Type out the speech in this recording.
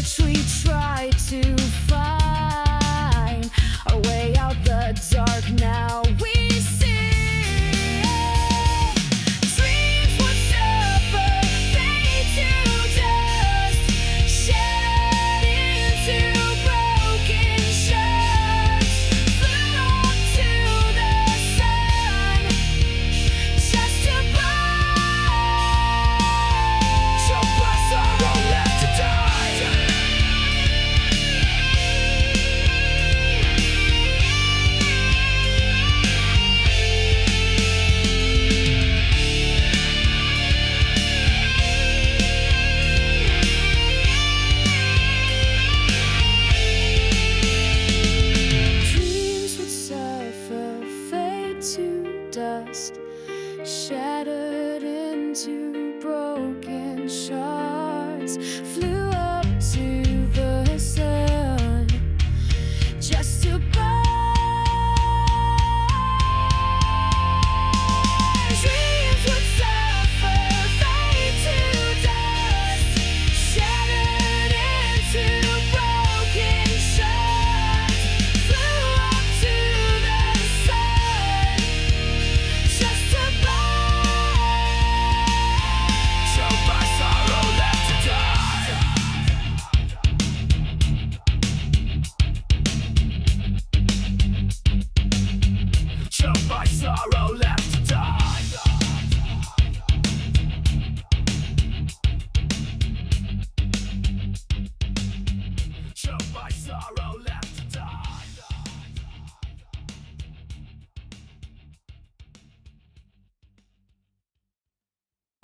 search we try to find our way out the dark. Now we see dreams would suffer, fade to dust, shattered into broken shards, flew up to the sun just to burn. So bless our own left to die. Dreams would suffer, fade to dust, shattered into broken shards, flew up to the sun just to burn. Dreams would suffer, fade to dust, shattered into broken shards, flew up to the sun just to burn. So by sorrow left to die. So by sorrow